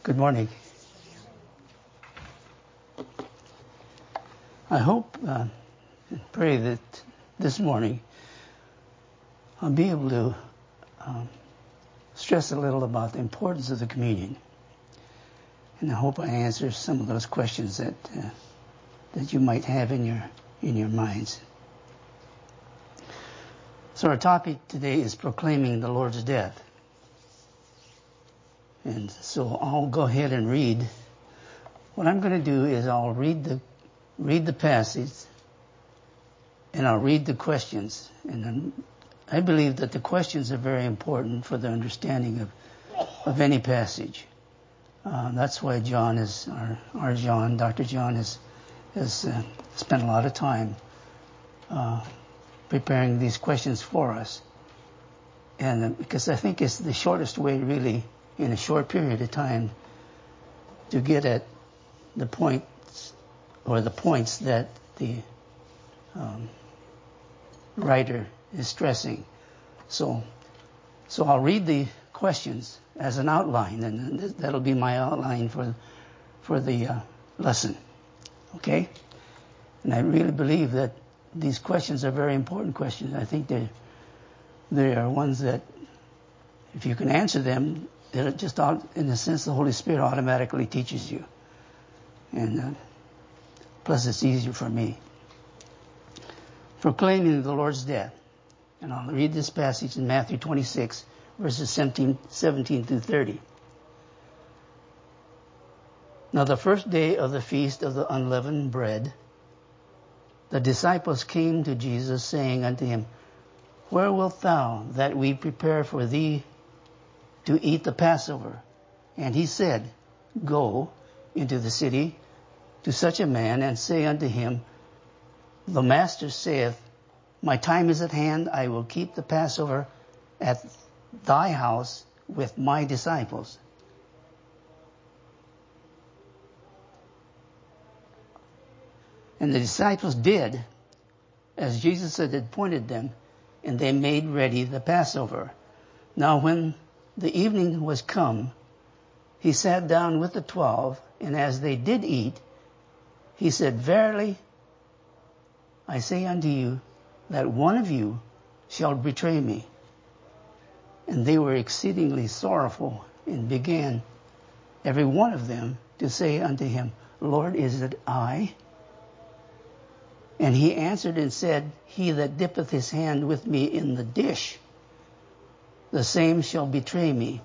Good morning. I hope and pray that this morning I'll be able to stress a little about the importance of the communion. And I hope I answer some of those questions that you might have in your minds. So our topic today is proclaiming the Lord's death. And so I'll go ahead and read. What I'm going to do is I'll read the passage and I'll read the questions. And I believe that the questions are very important for the understanding of any passage. That's why John is our John, Dr. John has spent a lot of time preparing these questions for us. And because I think it's the shortest way really in a short period of time to get at the points or the points that the writer is stressing. So I'll read the questions as an outline, and that'll be my outline for the lesson. Okay? And I really believe that these questions are very important questions. I think they are ones that, if you can answer them, they're just in a sense the Holy Spirit automatically teaches you. And plus it's easier for me. Proclaiming the Lord's death. And I'll read this passage in Matthew 26, verses 17 through 30. Now the first day of the feast of the unleavened bread, the disciples came to Jesus, saying unto him, Where wilt thou that we prepare for thee to eat the Passover? And he said, Go into the city to such a man, and say unto him, The Master saith, My time is at hand, I will keep the Passover at thy house with my disciples. And the disciples did as Jesus had appointed them, and they made ready the Passover. Now when the evening was come, he sat down with the 12, and as they did eat, he said, Verily, I say unto you, that one of you shall betray me. And they were exceedingly sorrowful, and began every one of them to say unto him, Lord, is it I? And he answered and said, He that dippeth his hand with me in the dish, the same shall betray me.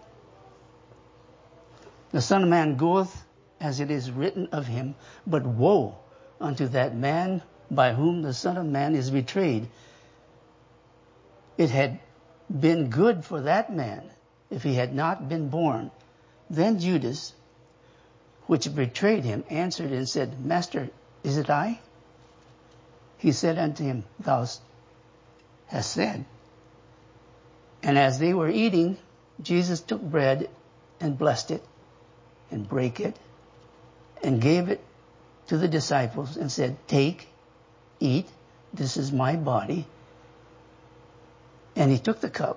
The Son of Man goeth as it is written of him, but woe unto that man by whom the Son of Man is betrayed. It had been good for that man if he had not been born. Then Judas, which betrayed him, answered and said, Master, is it I? He said unto him, Thou hast said. And as they were eating, Jesus took bread and blessed it and brake it and gave it to the disciples and said, Take, eat, this is my body. And he took the cup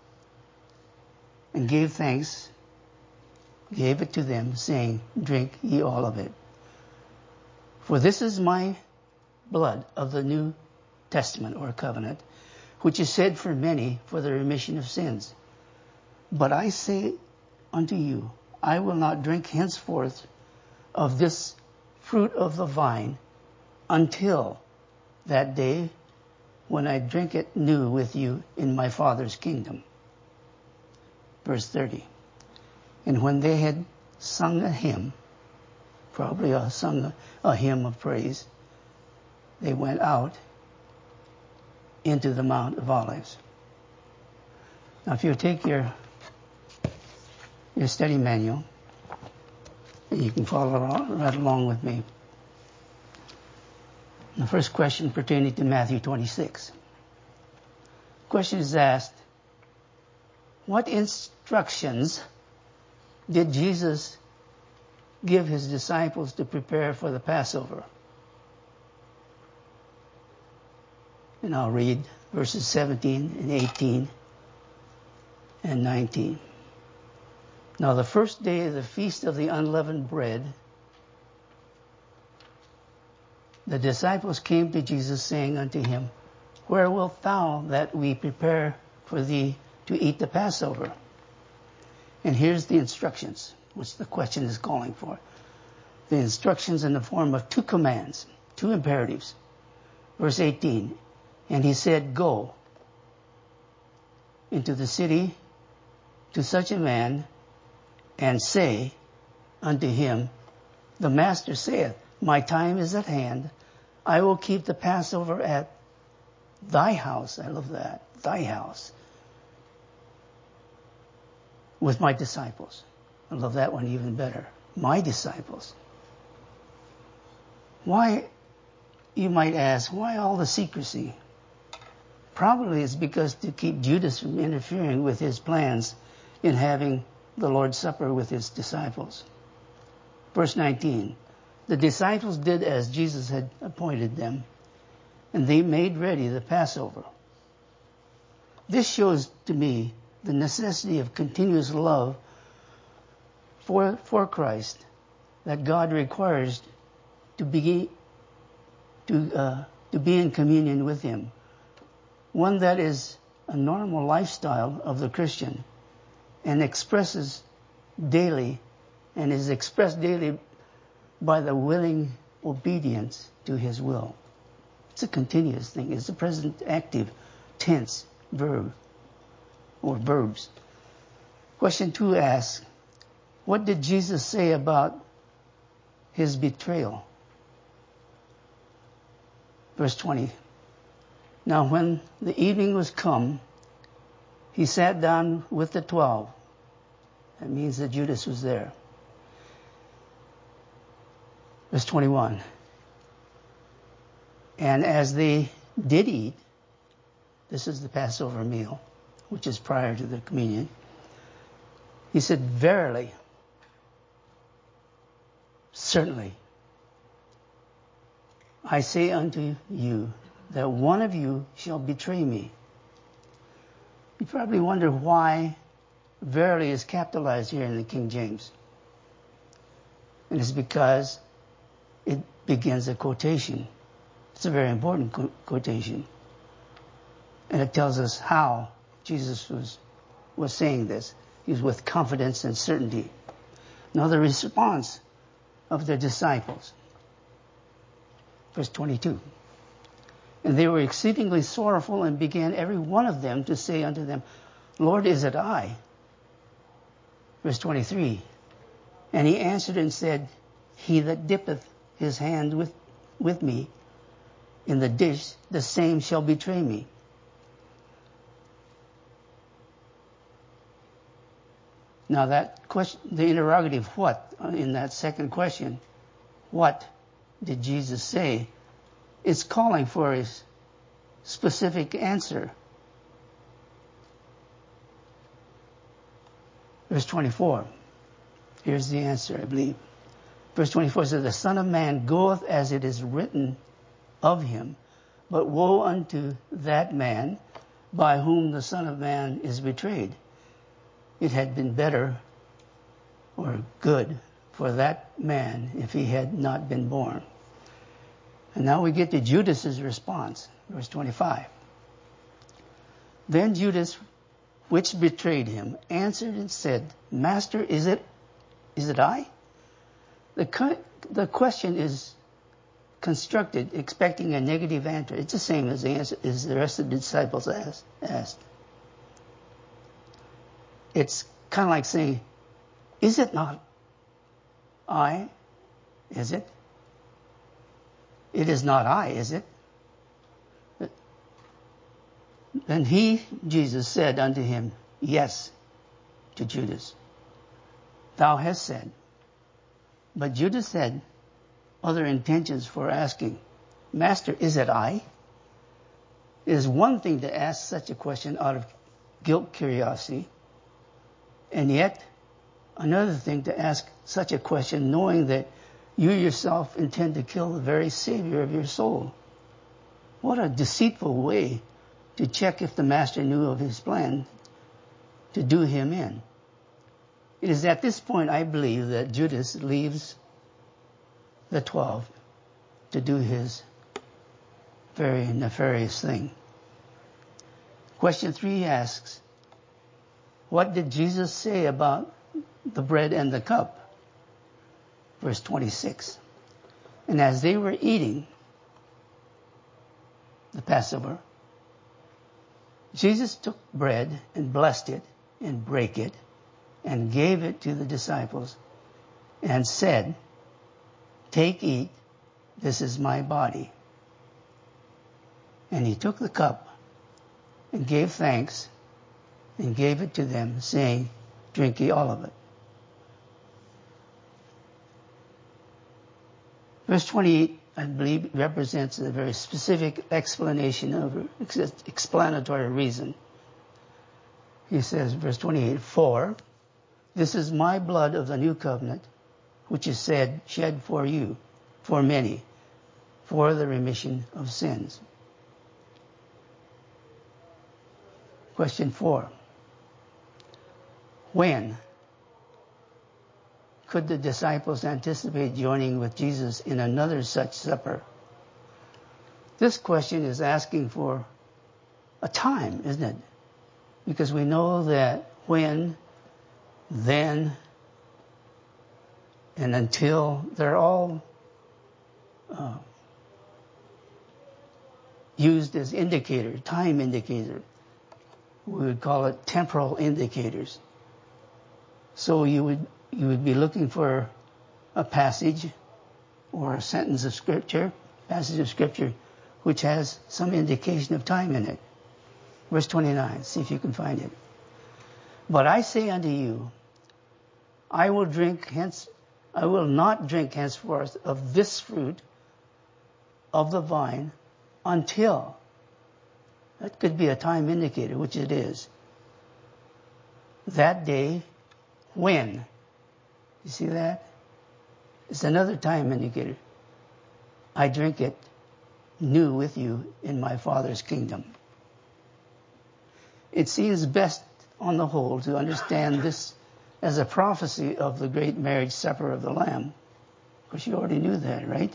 and gave thanks, gave it to them, saying, Drink ye all of it. For this is my blood of the New Testament or covenant, which is shed for many for the remission of sins. But I say unto you, I will not drink henceforth of this fruit of the vine until that day when I drink it new with you in my Father's kingdom. Verse 30. And when they had sung a hymn, probably sung a hymn of praise, they went out into the Mount of Olives. Now if you take your study manual, you can follow right along with me. The first question pertaining to Matthew 26. The question is asked, what instructions did Jesus give his disciples to prepare for the Passover? And I'll read verses 17 and 18 and 19. Now the first day of the feast of the unleavened bread, the disciples came to Jesus, saying unto him, Where wilt thou that we prepare for thee to eat the Passover? And here's the instructions, which the question is calling for. The instructions in the form of two commands, two imperatives. Verse 18, and he said, Go into the city to such a man, and say unto him, The Master saith, My time is at hand. I will keep the Passover at thy house. I love that. Thy house. With my disciples. I love that one even better. My disciples. Why, you might ask, why all the secrecy? Probably it's because to keep Judas from interfering with his plans in having the Lord's Supper with his disciples. Verse 19, the disciples did as Jesus had appointed them, and they made ready the Passover. This shows to me the necessity of continuous love for Christ that God requires to be in communion with Him. One that is a normal lifestyle of the Christian and expresses daily and is expressed daily by the willing obedience to His will. It's a continuous thing. It's a present active tense verb or verbs. Question 2 asks, what did Jesus say about His betrayal? Verse 20. Now when the evening was come, He sat down with the 12. That means that Judas was there. Verse 21. And as they did eat, this is the Passover meal, which is prior to the communion, He said, Verily, certainly, I say unto you, that one of you shall betray me. You probably wonder why verily is capitalized here in the King James. And it's because it begins a quotation. It's a very important quotation. And it tells us how Jesus was saying this. He was with confidence and certainty. Now the response of the disciples. Verse 22. And they were exceedingly sorrowful, and began every one of them to say unto them, Lord, is it I? Verse 23. And he answered and said, He that dippeth his hand with me in the dish, the same shall betray me. Now that question, the interrogative what, in that second question, what did Jesus say? It's calling for a specific answer. Verse 24. Here's the answer, I believe. Verse 24 says, The Son of Man goeth as it is written of him, but woe unto that man by whom the Son of Man is betrayed. It had been better or good for that man if he had not been born. And now we get to Judas's response, verse 25. Then Judas, which betrayed him, answered and said, Master, is it I? The question is constructed expecting a negative answer. It's the same as the rest of the disciples asked. It's kind of like saying, is it not I? Is it? It is not I, is it? Then Jesus said unto him, Yes, to Judas, thou hast said. But Judas had other intentions for asking, Master, is it I? It is one thing to ask such a question out of guilt curiosity, and yet another thing to ask such a question knowing that you yourself intend to kill the very Savior of your soul. What a deceitful way to check if the Master knew of his plan to do him in. It is at this point, I believe, that Judas leaves the 12 to do his very nefarious thing. Question 3 asks, what did Jesus say about the bread and the cup? Verse 26. And as they were eating the Passover, Jesus took bread and blessed it and brake it and gave it to the disciples and said, take, eat, this is my body. And he took the cup and gave thanks and gave it to them, saying, drink ye all of it. Verse 28, I believe, represents a very specific explanation of explanatory reason. He says, verse 28, for this is my blood of the new covenant, which is shed for you, for many, for the remission of sins. Question 4. When could the disciples anticipate joining with Jesus in another such supper? This question is asking for a time, isn't it? Because we know that when, then, and until, they're all used as indicator, time indicator. We would call it temporal indicators. So you would be looking for a passage or a sentence of Scripture, passage of Scripture, which has some indication of time in it. Verse 29, see if you can find it. But I say unto you, I will not drink henceforth of this fruit of the vine until, that could be a time indicator, which it is, that day when, you see that? It's another time indicator. I drink it new with you in my Father's kingdom. It seems best on the whole to understand this as a prophecy of the great marriage supper of the Lamb. Of course, you already knew that, right?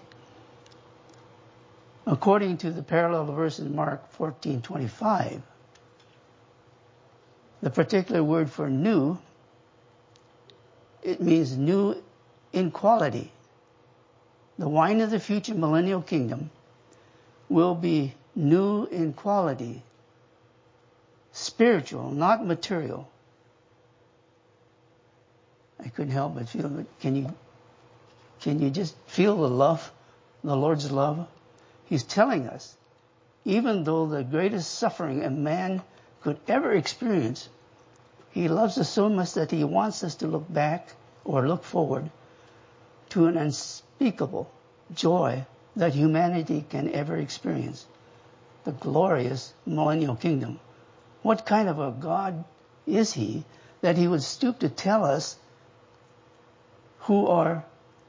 According to the parallel verse in Mark 14:25, the particular word for new, it means new in quality. The wine of the future millennial kingdom will be new in quality, spiritual, not material. I couldn't help but feel it. Can you just feel the love, the Lord's love? He's telling us, even though the greatest suffering a man could ever experience, He loves us so much that He wants us to look back or look forward to an unspeakable joy that humanity can ever experience. The glorious millennial kingdom. What kind of a God is He that He would stoop to tell us who are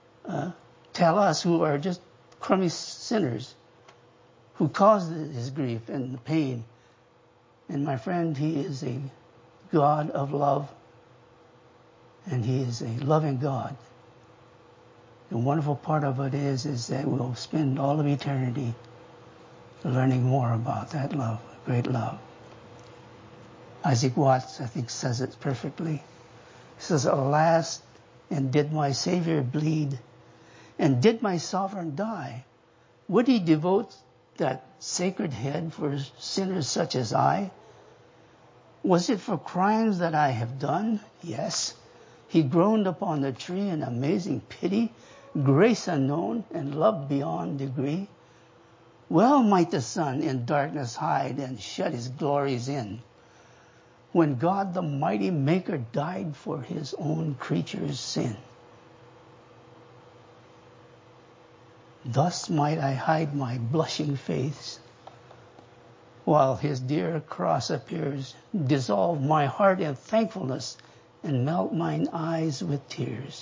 just crummy sinners, who caused His grief and the pain. And my friend, He is a God of love, and He is a loving God. The wonderful part of it is that we'll spend all of eternity learning more about that love, great love. Isaac Watts, I think, says it perfectly. He says, alas, and did my Savior bleed, and did my Sovereign die, would He devote that sacred head for sinners such as I? Was it for crimes that I have done? Yes. He groaned upon the tree in amazing pity, grace unknown, and love beyond degree. Well might the sun in darkness hide and shut His glories in, when God the mighty Maker died for His own creature's sin. Thus might I hide my blushing face, while His dear cross appears, dissolve my heart in thankfulness, and melt mine eyes with tears.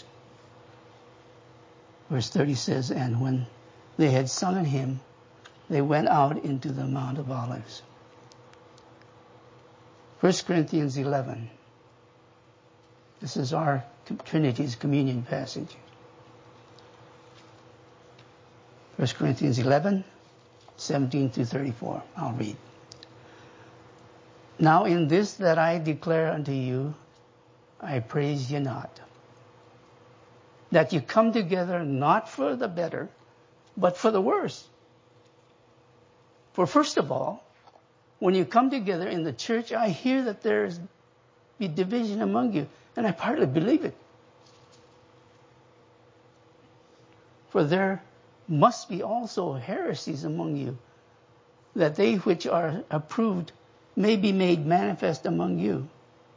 Verse 30 says, and when they had sung a hymn, they went out into the Mount of Olives. 1 Corinthians 11. This is our Trinity's communion passage. 1 Corinthians 11, 17 through 34. I'll read. Now in this that I declare unto you, I praise you not, that you come together not for the better, but for the worse. For first of all, when you come together in the church, I hear that there's be division among you, and I partly believe it. For there must be also heresies among you, that they which are approved may be made manifest among you.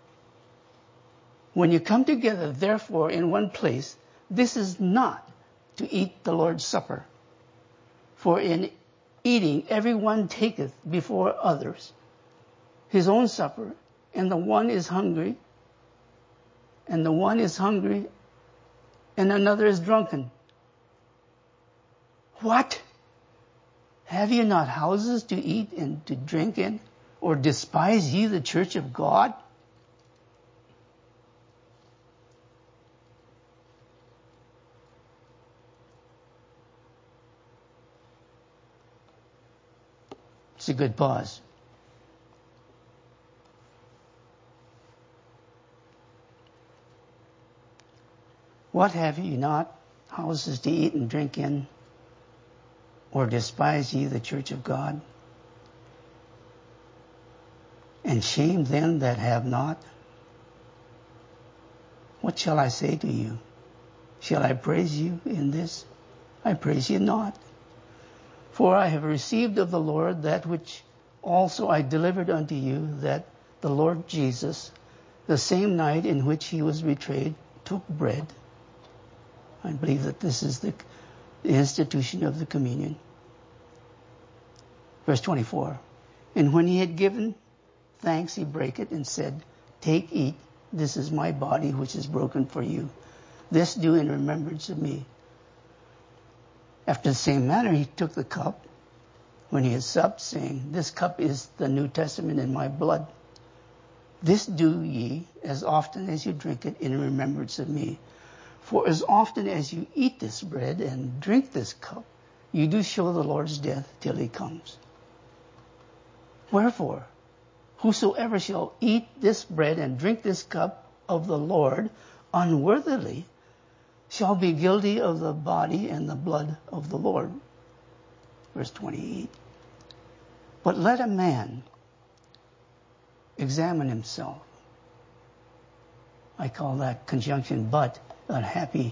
When you come together, therefore, in one place, this is not to eat the Lord's Supper. For in eating, everyone taketh before others his own supper, and the one is hungry, and another is drunken. What? Have ye not houses to eat and to drink in? Or despise ye the church of God? It's a good pause. What, have ye not houses to eat and drink in? Or despise ye the church of God? And shame them that have not? What shall I say to you? Shall I praise you in this? I praise you not. For I have received of the Lord that which also I delivered unto you, that the Lord Jesus, the same night in which he was betrayed, took bread. I believe that this is the institution of the communion. Verse 24. And when he had given thanks, he brake it and said, Take, eat, this is my body which is broken for you. This do in remembrance of me. After the same manner he took the cup when he had supped, saying, This cup is the New Testament in my blood. This do ye as often as you drink it in remembrance of me. For as often as you eat this bread and drink this cup, you do show the Lord's death till he comes. Wherefore, whosoever shall eat this bread and drink this cup of the Lord unworthily shall be guilty of the body and the blood of the Lord. Verse 28. But let a man examine himself. I call that conjunction but a happy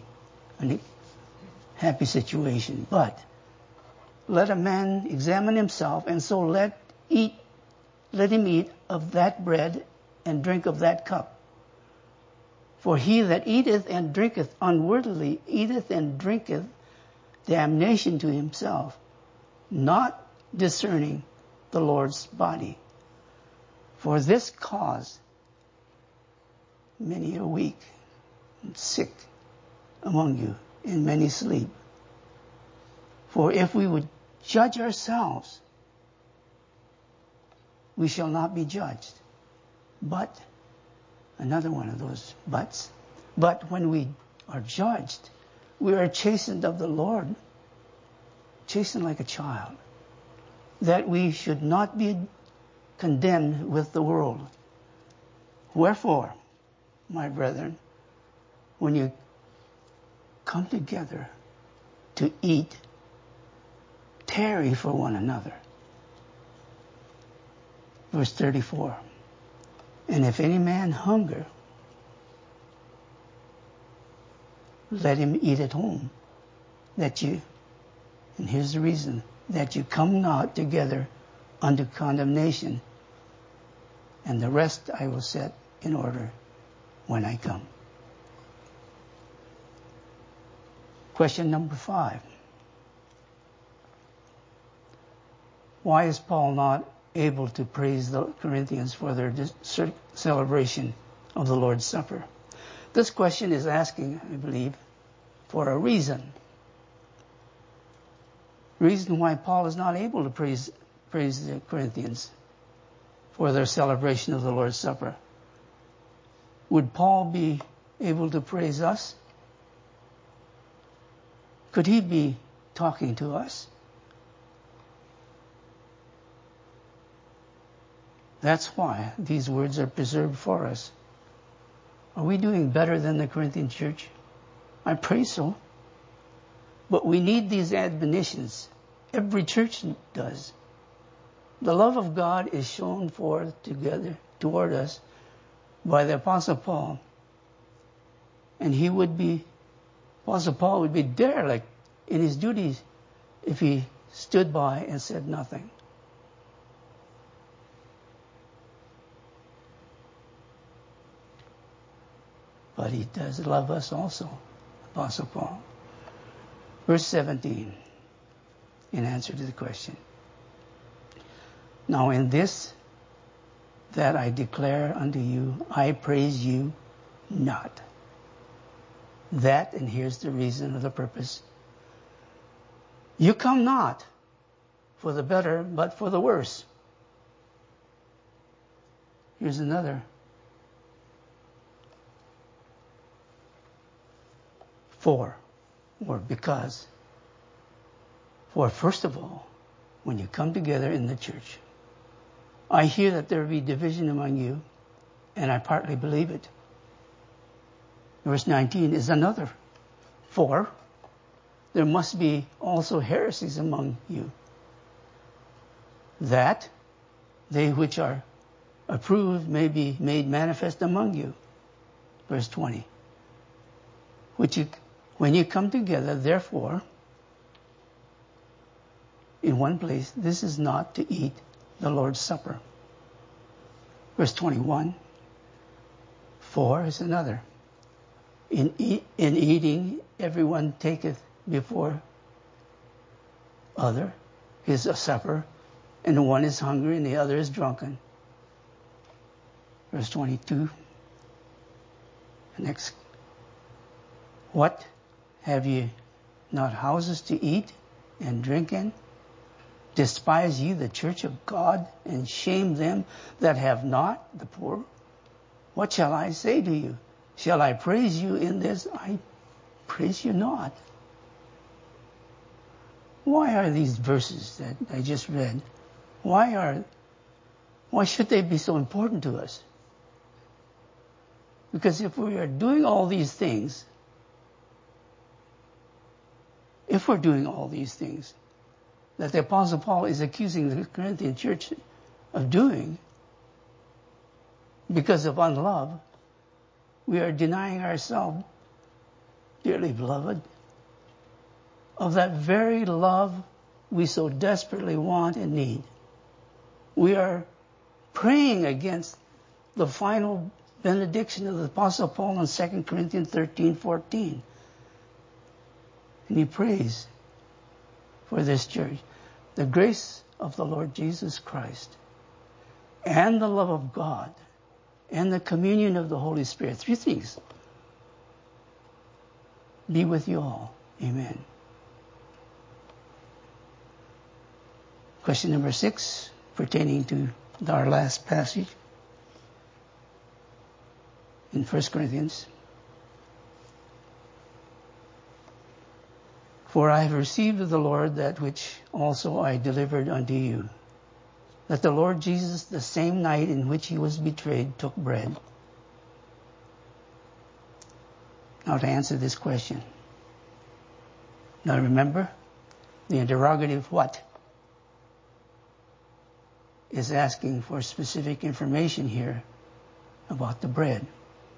situation. But let a man examine himself, and so let him eat of that bread and drink of that cup. For he that eateth and drinketh unworthily eateth and drinketh damnation to himself, not discerning the Lord's body. For this cause many are weak and sick among you, and many sleep. For if we would judge ourselves, we shall not be judged. But, another one of those buts, but when we are judged, we are chastened of the Lord, chastened like a child, that we should not be condemned with the world. Wherefore, my brethren, when you come together to eat, tarry for one another. Verse 34. And if any man hunger, let him eat at home, and here's the reason, that you come not together unto condemnation, and the rest I will set in order when I come. Question number 5. Why is Paul not able to praise the Corinthians for their celebration of the Lord's Supper? This question is asking, I believe, for a reason. Reason why Paul is not able to praise the Corinthians for their celebration of the Lord's Supper. Would Paul be able to praise us? Could he be talking to us? That's why these words are preserved for us. Are we doing better than the Corinthian church? I pray so. But we need these admonitions. Every church does. The love of God is shown forth together toward us by the Apostle Paul. And Apostle Paul would be derelict in his duties if he stood by and said nothing. But he does love us also, Apostle Paul. Verse 17, in answer to the question. Now in this that I declare unto you, I praise you not. That, and here's the reason or the purpose. You come not for the better, but for the worse. Here's another. For, or because. For first of all, when you come together in the church, I hear that there be division among you, and I partly believe it. Verse 19 is another. For there must be also heresies among you, that they which are approved may be made manifest among you. Verse 20. When you come together, therefore, in one place, this is not to eat the Lord's Supper. Verse 21. For is another. In eating, everyone taketh before other his supper, and the one is hungry and the other is drunken. Verse 22. Next. What? Have ye not houses to eat and drink in? Despise ye the church of God, and shame them that have not, the poor? What shall I say to you? Shall I praise you in this? I praise you not. Why are these verses that I just read, why should they be so important to us? Because if we are doing all these things, that the Apostle Paul is accusing the Corinthian church of doing because of unlove, we are denying ourselves, dearly beloved, of that very love we so desperately want and need. We are praying against the final benediction of the Apostle Paul in 2 Corinthians 13:14. And he prays for this church. The grace of the Lord Jesus Christ and the love of God and the communion of the Holy Spirit. Three things. Be with you all. Amen. Question number 6, pertaining to our last passage in 1 Corinthians. For I have received of the Lord that which also I delivered unto you, that the Lord Jesus, the same night in which he was betrayed, took bread. Now to answer this question. Now remember, the interrogative what is asking for specific information here about the bread.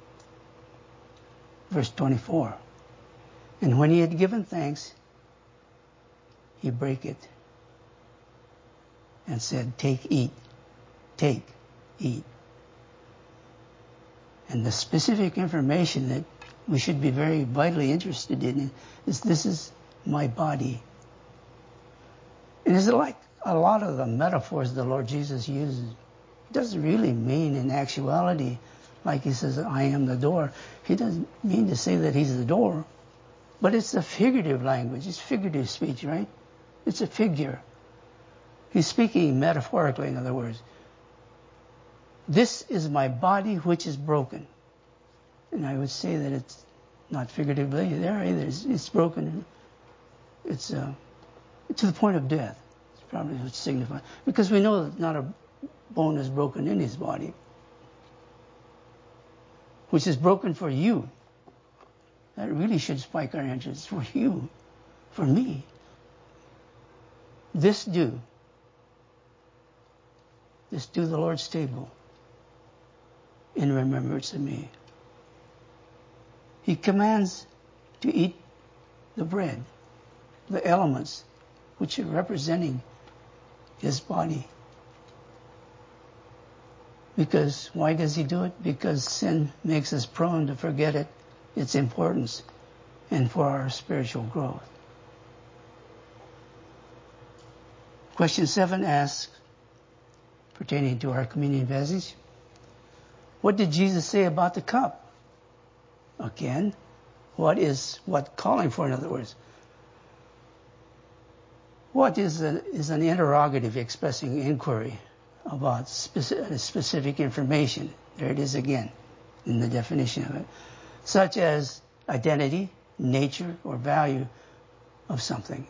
Verse 24. And when he had given thanks, he brake it and said, take, eat. And the specific information that we should be very vitally interested in is this is my body. And it's like a lot of the metaphors the Lord Jesus uses. He doesn't really mean in actuality, like he says, I am the door. He doesn't mean to say that he's the door. But it's a figurative language. It's figurative speech, right? It's a figure. He's speaking metaphorically, in other words. This is my body which is broken. And I would say that it's not figuratively there either. It's broken. It's to the point of death. It's probably what it signifies. Because we know that not a bone is broken in his body, which is broken for you. That really should spike our interest. For you, for me. This do the Lord's table in remembrance of me. He commands to eat the bread, the elements which are representing his body. Because, why does he do it? Because sin makes us prone to forget its importance, and for our spiritual growth. Question 7 asks, pertaining to our communion passage, what did Jesus say about the cup? Again, what calling for, in other words? What is an interrogative expressing inquiry about specific information? There it is again, in the definition of it. Such as identity, nature, or value of something.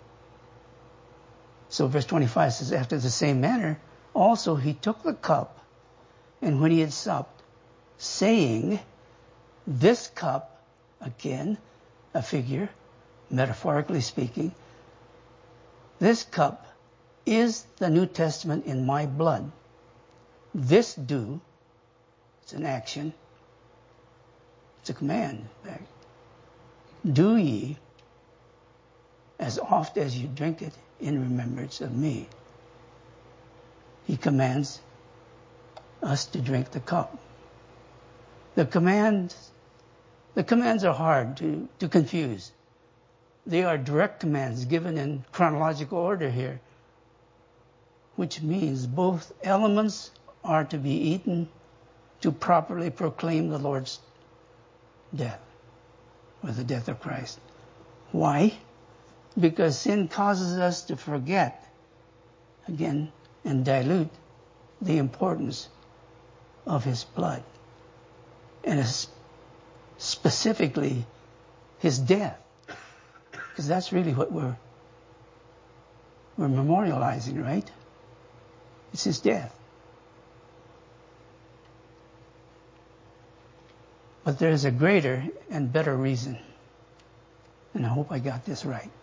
So verse 25 says, after the same manner, also he took the cup, and when he had supped, saying, this cup, again, a figure, metaphorically speaking, this cup is the New Testament in my blood. This do, it's an action, it's a command, in fact. Do ye, as oft as you drink it, in remembrance of me. He commands us to drink the cup. The commands are hard to confuse. They are direct commands given in chronological order here, which means both elements are to be eaten to properly proclaim the Lord's death, or the death of Christ. Why? Because sin causes us to forget, again, and dilute the importance of his blood, and specifically his death, because that's really what we're memorializing, right? It's his death. But there's a greater and better reason, and I hope I got this right.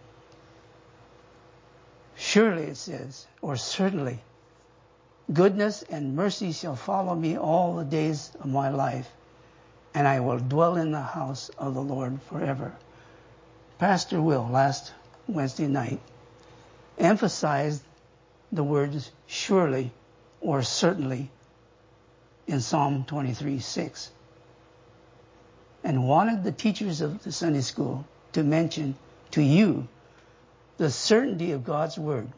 Surely, it says, or certainly, goodness and mercy shall follow me all the days of my life, and I will dwell in the house of the Lord forever. Pastor Will, last Wednesday night, emphasized the words surely or certainly in Psalm 23:6, and wanted the teachers of the Sunday school to mention to you the certainty of God's word.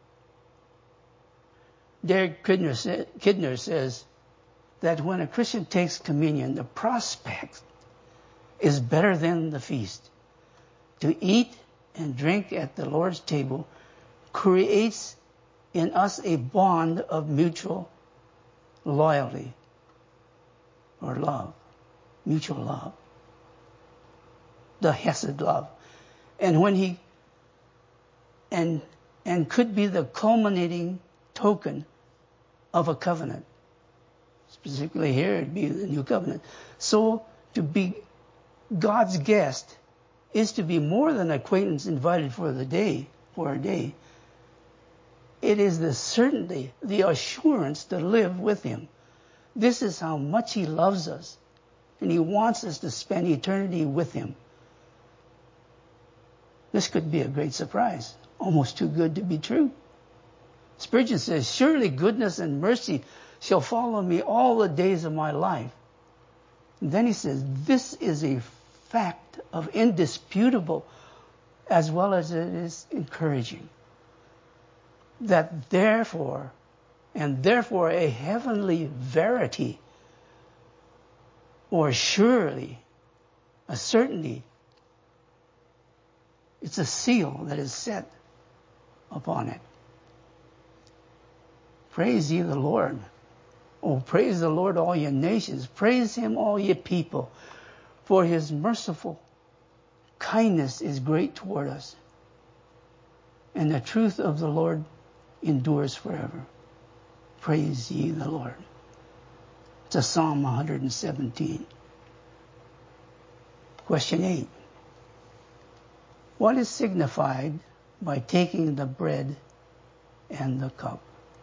Derek Kidner says that when a Christian takes communion, the prospect is better than the feast. To eat and drink at the Lord's table creates in us a bond of mutual loyalty or love, mutual love, the Hesed love. And when he and could be the culminating token of a covenant. Specifically here, it'd be the new covenant. So to be God's guest is to be more than acquaintance invited for a day. It is the certainty, the assurance to live with him. This is how much he loves us, and he wants us to spend eternity with him. This could be a great surprise, almost too good to be true. Spurgeon says, surely goodness and mercy shall follow me all the days of my life. And then he says, this is a fact of indisputable as well as it is encouraging. That therefore a heavenly verity, or surely, a certainty, it's a seal that is set upon it. Praise ye the Lord. Oh, praise the Lord, all ye nations. Praise him, all ye people. For his merciful kindness is great toward us. And the truth of the Lord endures forever. Praise ye the Lord. It's a Psalm 117. Question 8. What is signified by taking the bread and the cup?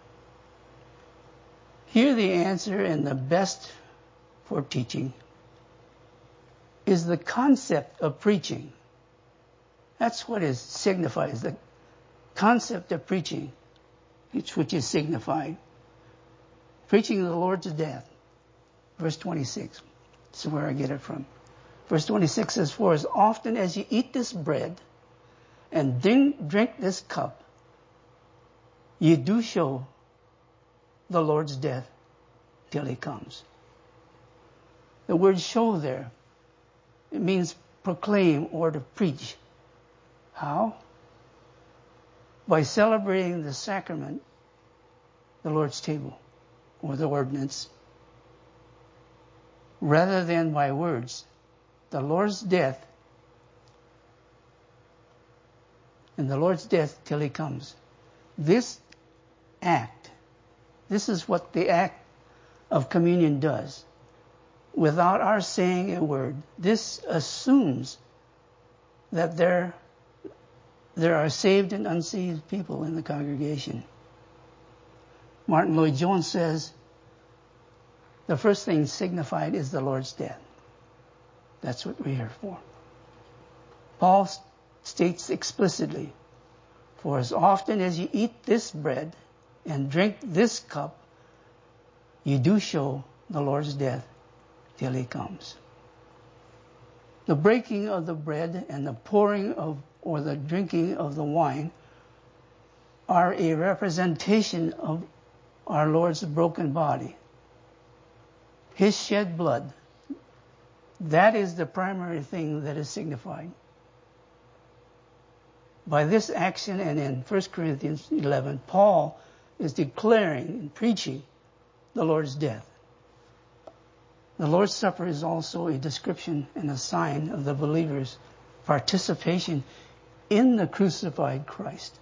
Here the answer, and the best for teaching, is the concept of preaching. That's what is signified, is the concept of preaching, which is signified. Preaching the Lord's death. Verse 26. This is where I get it from. Verse 26 says, for as often as you eat this bread and drink this cup, you do show the Lord's death till he comes. The word show there, it means proclaim or to preach. How? By celebrating the sacrament, the Lord's table, or the ordinance, rather than by words. The Lord's death, and the Lord's death till he comes. This act, this is what the act of communion does. Without our saying a word, this assumes that there are saved and unsaved people in the congregation. Martin Lloyd-Jones says, the first thing signified is the Lord's death. That's what we're here for. Paul states explicitly, for as often as you eat this bread and drink this cup, you do show the Lord's death till he comes. The breaking of the bread and the pouring of, or the drinking of the wine are a representation of our Lord's broken body. His shed blood. That is the primary thing that is signified. By this action, and in 1 Corinthians 11, Paul is declaring and preaching the Lord's death. The Lord's Supper is also a description and a sign of the believer's participation in the crucified Christ.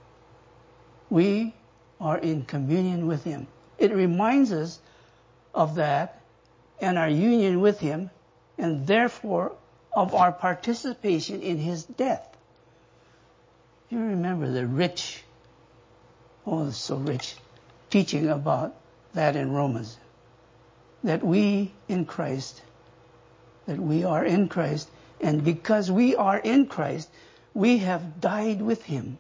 We are in communion with him. It reminds us of that and our union with him, and therefore of our participation in his death. You remember the rich, it's so rich, teaching about that in Romans. That we in Christ, that we are in Christ, and because we are in Christ, we have died with him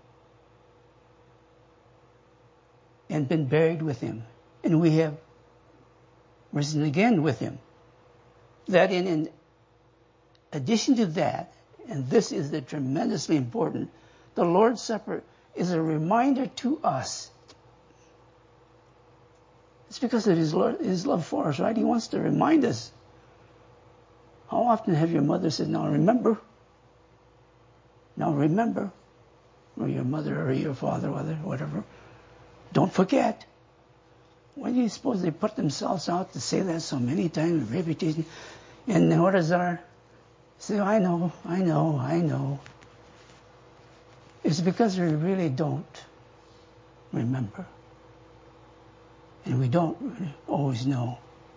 and been buried with him, and we have risen again with him. That in addition to that, and this is the tremendously important, the Lord's Supper is a reminder to us. It's because of his love for us, right? He wants to remind us. How often have your mother said, now remember? Now remember. Or your mother or your father or whatever. Don't forget. Why do you suppose they put themselves out to say that so many times, reputation? And then what is our... Say, I know. It's because we really don't remember. And we don't really always know.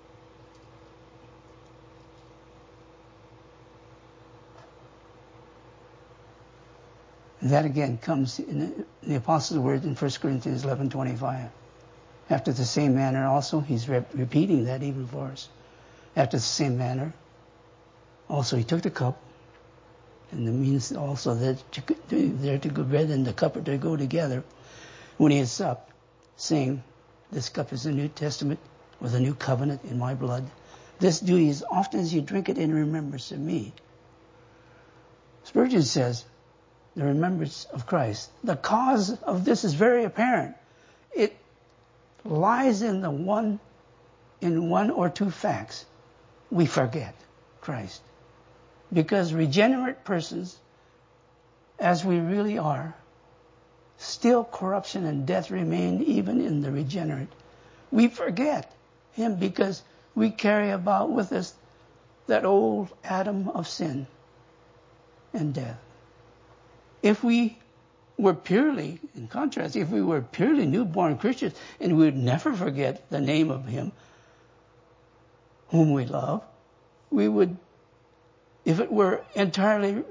And that again comes in the Apostles' words in 1 Corinthians 11:25. After the same manner also, he's repeating that even for us. After the same manner, also he took the cup, and it means also that they're to go, bread and the cup are to go together. When he had supped, saying, this cup is the New Testament, or the new covenant in my blood. This do ye as often as you drink it in remembrance of me. Spurgeon says, the remembrance of Christ. The cause of this is very apparent. It lies in one or two facts. We forget Christ. Because regenerate persons, as we really are, still corruption and death remain even in the regenerate. We forget him because we carry about with us that old Adam of sin and death. If we were purely, in contrast, if we were purely newborn Christians and we would never forget the name of him whom we love, we would, if we were entirely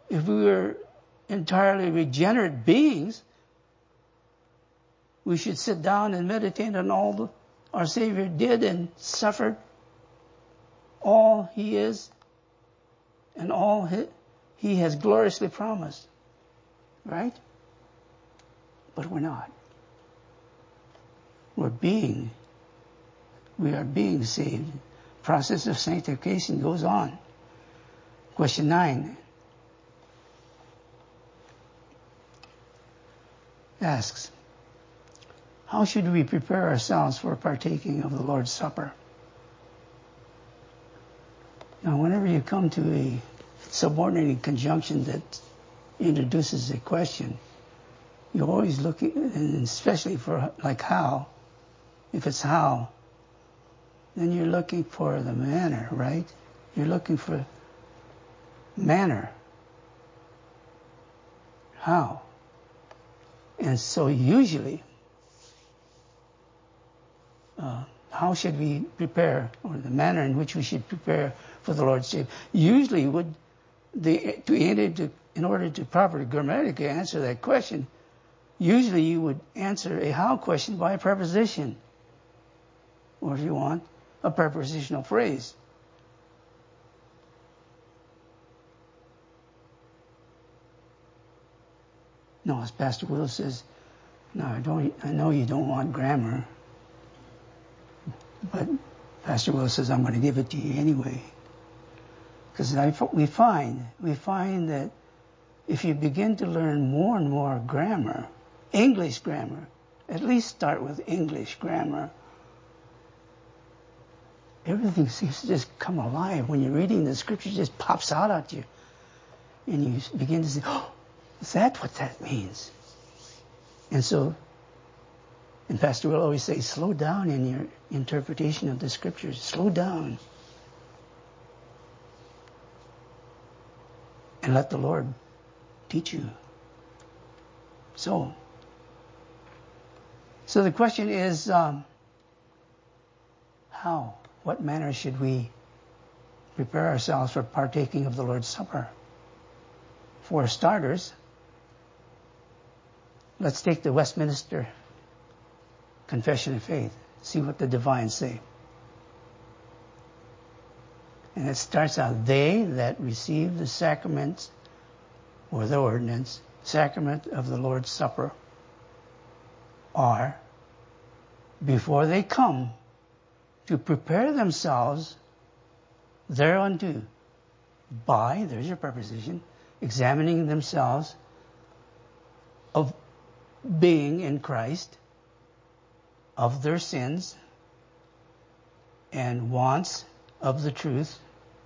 regenerate beings, we should sit down and meditate on all our Savior did and suffered, all he is, and all he has gloriously promised. Right? But we're not. We are being saved. Process of sanctification goes on. Question 9 asks, how should we prepare ourselves for partaking of the Lord's Supper? Now, whenever you come to a subordinating conjunction that introduces a question, you're always looking, and especially for like how, if it's how, then you're looking for the manner, right? You're looking for manner. How? And so usually, how should we prepare, or the manner in which we should prepare for the Lord's Supper? Usually, in order to properly grammatically answer that question, usually you would answer a how question by a preposition, or if you want, a prepositional phrase. No, as Pastor Will says, no, I know you don't want grammar, but Pastor Will says, I'm going to give it to you anyway. Because we find that if you begin to learn more and more grammar, English grammar, at least start with English grammar, everything seems to just come alive. When you're reading the scripture, it just pops out at you. And you begin to say, oh, is that what that means? And so, and Pastor will always say, slow down in your interpretation of the scriptures. Slow down. And let the Lord teach you. So the question is, how? What manner should we prepare ourselves for partaking of the Lord's Supper? For starters, let's take the Westminster Confession of Faith, see what the divines say. And it starts out, they that receive the sacrament or the ordinance, sacrament of the Lord's Supper, are, before they come, to prepare themselves thereunto by, there's your preposition, examining themselves of being in Christ, of their sins and wants of the truth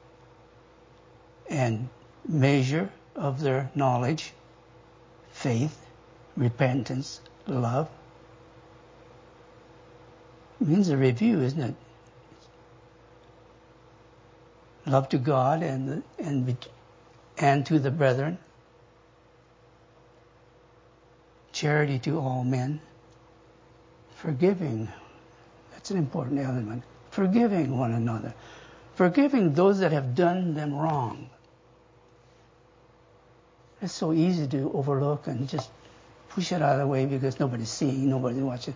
and measure of their knowledge, faith, repentance, love. It means a review, isn't it? Love to God and to the brethren, charity to all men, forgiving. That's an important element. Forgiving one another. Forgiving those that have done them wrong. It's so easy to overlook and just push it out of the way because nobody's seeing, nobody's watching.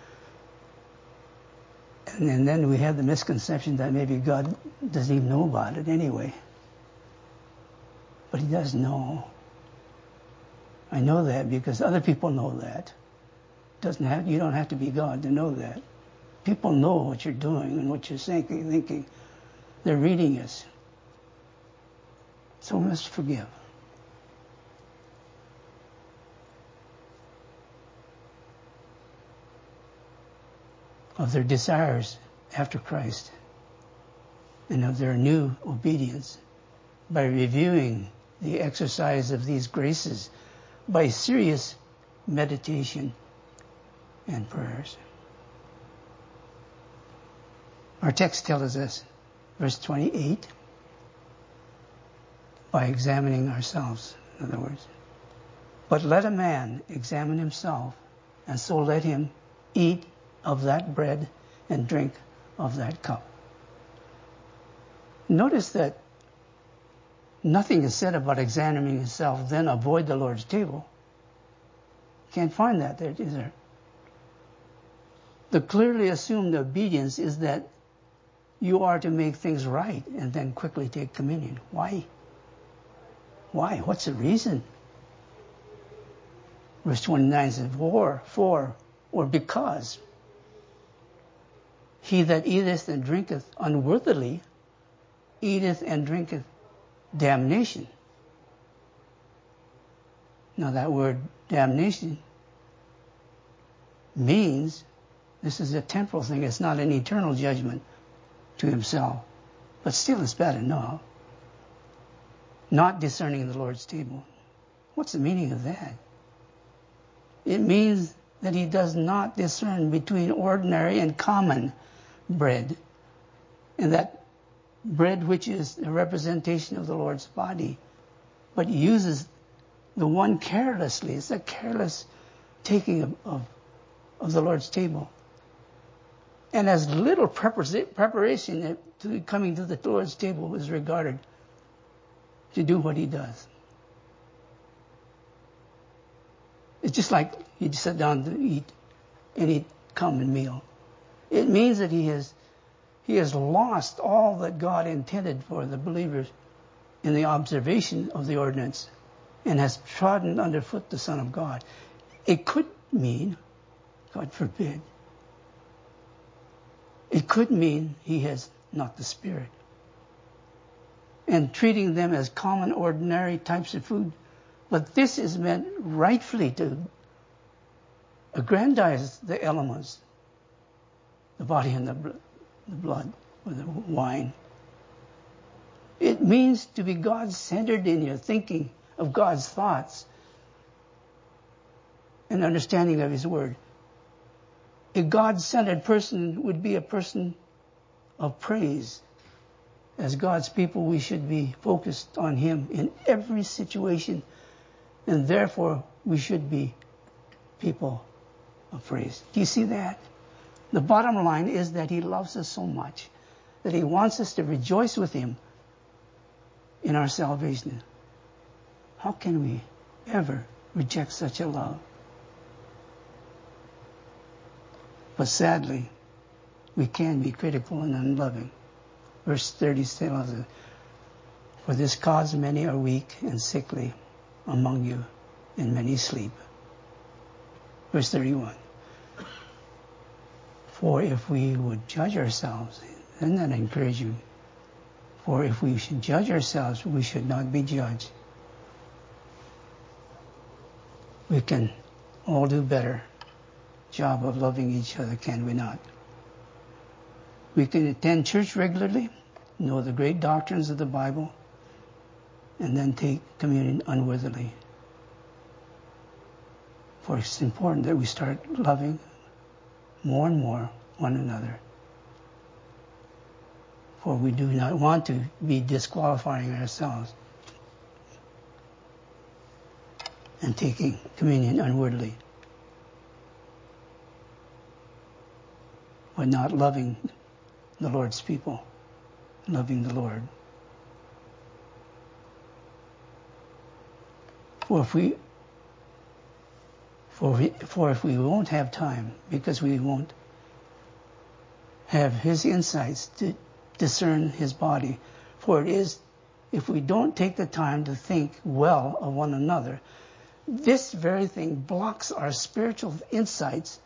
And then we have the misconception that maybe God doesn't even know about it anyway. But he does know. I know that because other people know that. You don't have to be God to know that. People know what you're doing and what you're thinking. They're reading us. So we must forgive. Of their desires after Christ and of their new obedience by reviewing the exercise of these graces by serious meditation and prayers. Our text tells us this, verse 28, by examining ourselves, in other words. But let a man examine himself, and so let him eat of that bread and drink of that cup. Notice that nothing is said about examining yourself, then avoid the Lord's table. Can't find that there, is there? The clearly assumed obedience is that you are to make things right and then quickly take communion. Why? Why? What's the reason? Verse 29 says, or because he that eateth and drinketh unworthily eateth and drinketh damnation. Now that word damnation means this is a temporal thing. It's not an eternal judgment to himself. But still it's bad enough. Not discerning the Lord's table. What's the meaning of that? It means that he does not discern between ordinary and common bread, and that bread which is a representation of the Lord's body, but uses the one carelessly. It's a careless taking of the Lord's table. And as little preparation to coming to the Lord's table is regarded to do what he does. It's just like he sat down to eat any common meal. It means that he has lost all that God intended for the believers in the observation of the ordinance and has trodden underfoot the Son of God. It could mean, God forbid, it could mean he has not the Spirit. And treating them as common, ordinary types of food. But this is meant rightfully to aggrandize the elements, the body and the blood, or the wine. It means to be God-centered in your thinking of God's thoughts and understanding of his word. A God-centered person would be a person of praise. As God's people, we should be focused on him in every situation, and therefore we should be people of praise. Do you see that? The bottom line is that he loves us so much that he wants us to rejoice with him in our salvation. How can we ever reject such a love? But sadly, we can be critical and unloving. Verse 30 tells us, for this cause many are weak and sickly among you, and many sleep. Verse 31. For if we would judge ourselves, doesn't that encourage you? For if we should judge ourselves, we should not be judged. We can all do better job of loving each other, can we not? We can attend church regularly, know the great doctrines of the Bible, and then take communion unworthily. For it's important that we start loving more and more one another. For we do not want to be disqualifying ourselves and taking communion unworthily, but not loving the Lord's people, loving the Lord. For if we won't have time, because we won't have his insights to discern his body, for it is, if we don't take the time to think well of one another, this very thing blocks our spiritual insights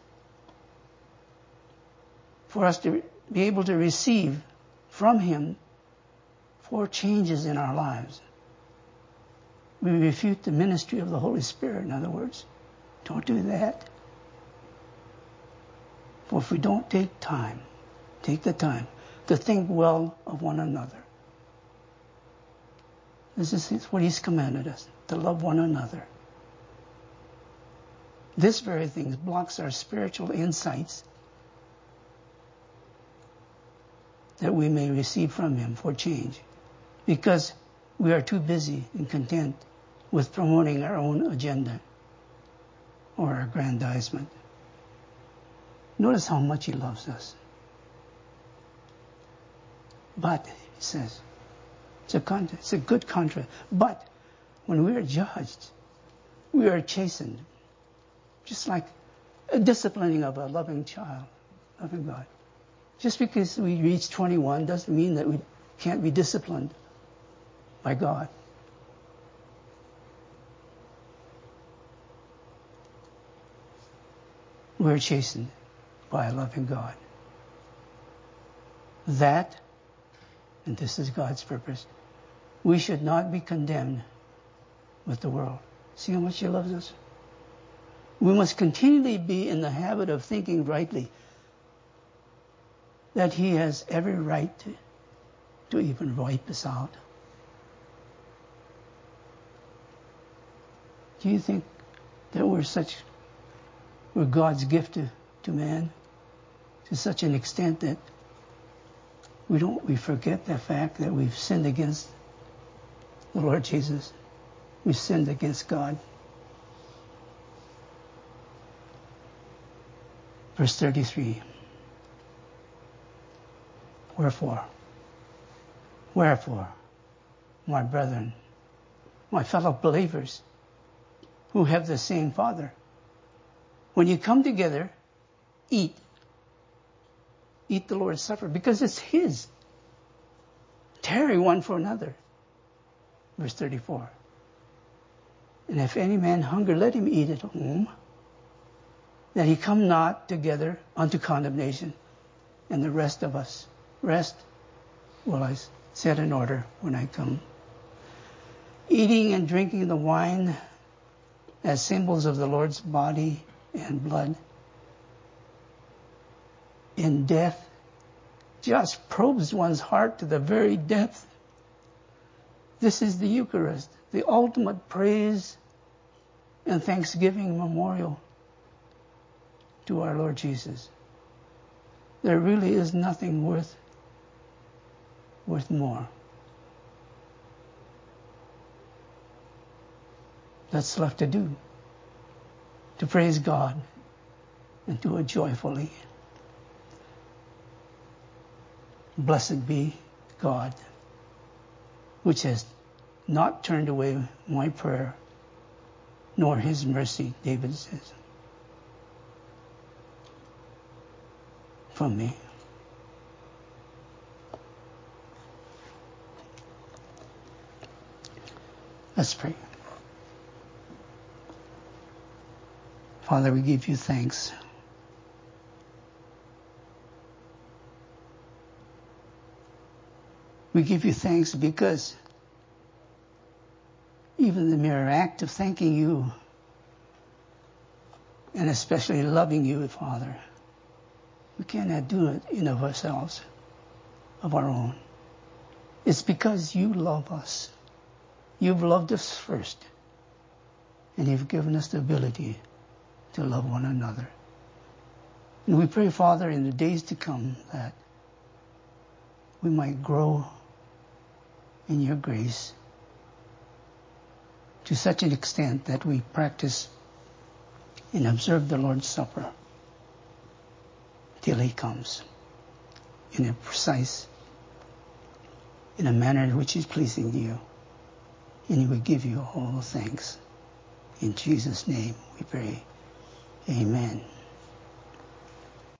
for us to be able to receive from him for changes in our lives. We refute the ministry of the Holy Spirit, in other words. Don't do that. For if we don't take the time to think well of one another. This is what he's commanded us, to love one another. This very thing blocks our spiritual insights that we may receive from him for change, because we are too busy and content with promoting our own agenda or aggrandizement. Notice how much he loves us. But, he says, it's a good contrast. But when we are judged, we are chastened, just like a disciplining of a loving child, loving God. Just because we reach 21 doesn't mean that we can't be disciplined by God. We're chastened by a loving God. That, and this is God's purpose, we should not be condemned with the world. See how much he loves us? We must continually be in the habit of thinking rightly, that he has every right to even wipe us out. Do you think that we're God's gift to man to such an extent that we forget the fact that we've sinned against the Lord Jesus? We've sinned against God. Verse 33. Wherefore, my brethren, my fellow believers who have the same Father, when you come together, eat the Lord's Supper, because it's his. Tarry one for another. Verse 34. And if any man hunger, let him eat at home, that he come not together unto condemnation. And the rest will I set in order when I come. Eating and drinking the wine as symbols of the Lord's body and blood in death just probes one's heart to the very depth. This is the Eucharist, the ultimate praise and thanksgiving memorial to our Lord Jesus. There really is nothing worth more. That's left to do, to praise God and do it joyfully. Blessed be God, which has not turned away my prayer, nor his mercy, David says, from me. Let's pray. Father, we give you thanks. We give you thanks because even the mere act of thanking you, and especially loving you, Father, we cannot do it in of ourselves, of our own. It's because you love us. You've loved us first, and you've given us the ability to love one another. And we pray, Father, in the days to come that we might grow in your grace to such an extent that we practice and observe the Lord's Supper till he comes in a manner which is pleasing to you. And he will give you all thanks. In Jesus' name we pray. Amen.